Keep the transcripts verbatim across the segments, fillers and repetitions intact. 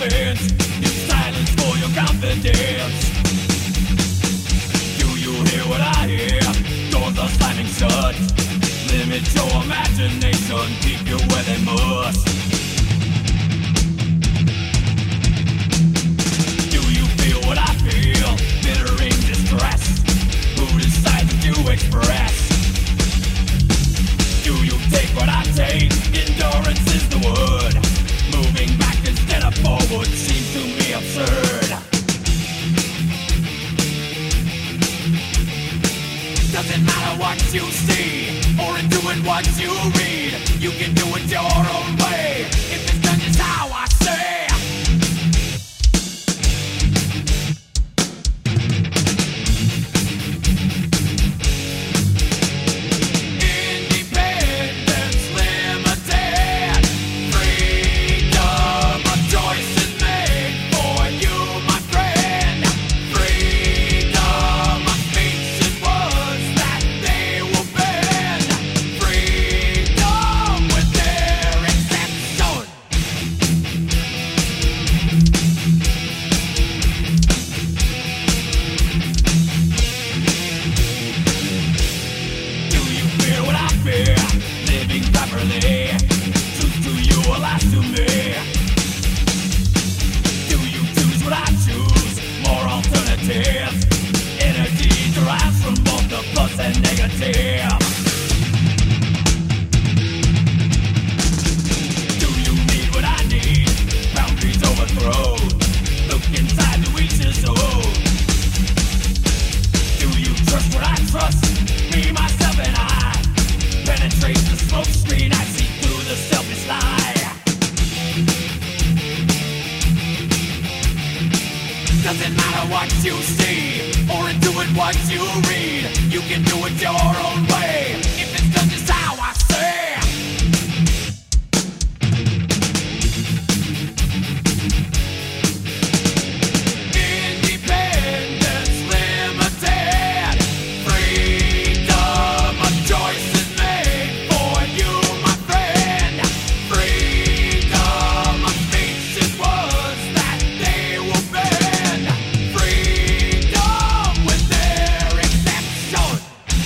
defense. Use silence for your confidence. Do you hear what I hear? Doors are slamming shut. Limit your imagination, keep you where they must. Do you feel what I feel? Bitter in distress. Who decides to express? Do you take what I take? Endurance is the word. Moving back instead of forward seems to me absurd. Doesn't matter what you see, or doing what you read. You can do it your own way, if it's done just how I say. Doesn't matter what you see, or doing what you read. You can do it your own way, if it's done just how I say. Independence limited. Freedom, a choice is made for you, my friend. Freedom, a speech is words that they will bend. Freedom with their exception.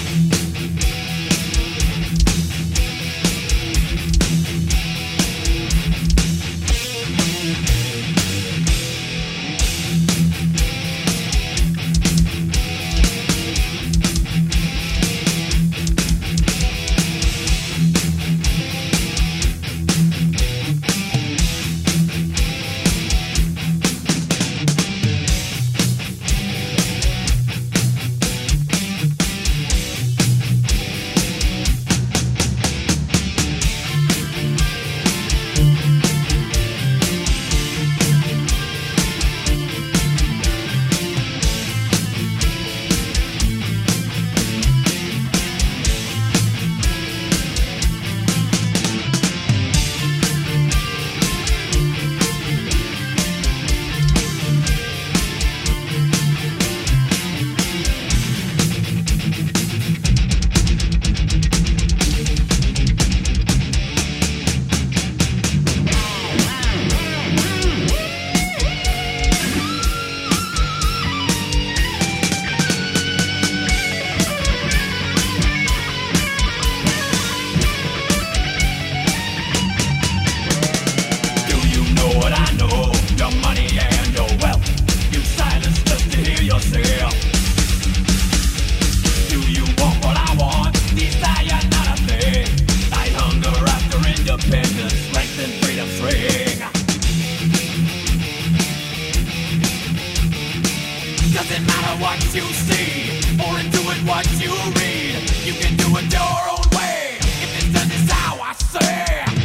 Doesn't matter what you see, or doing what you read. You can do it your own way, if it's done just how I say.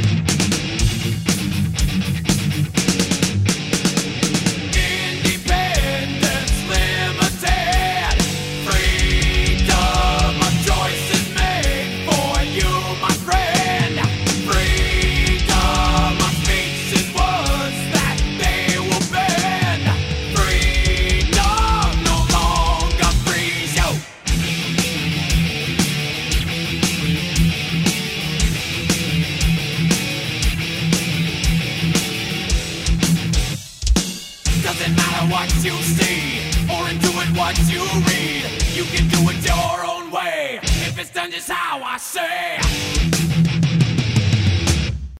Independence limited. Freedom, a choice is made for you, my friend. Freedom, a speech is words that they will bend. Freedom no longer frees you. what you see, or in doing what you read. You can do it your own way, if it's done just how I say.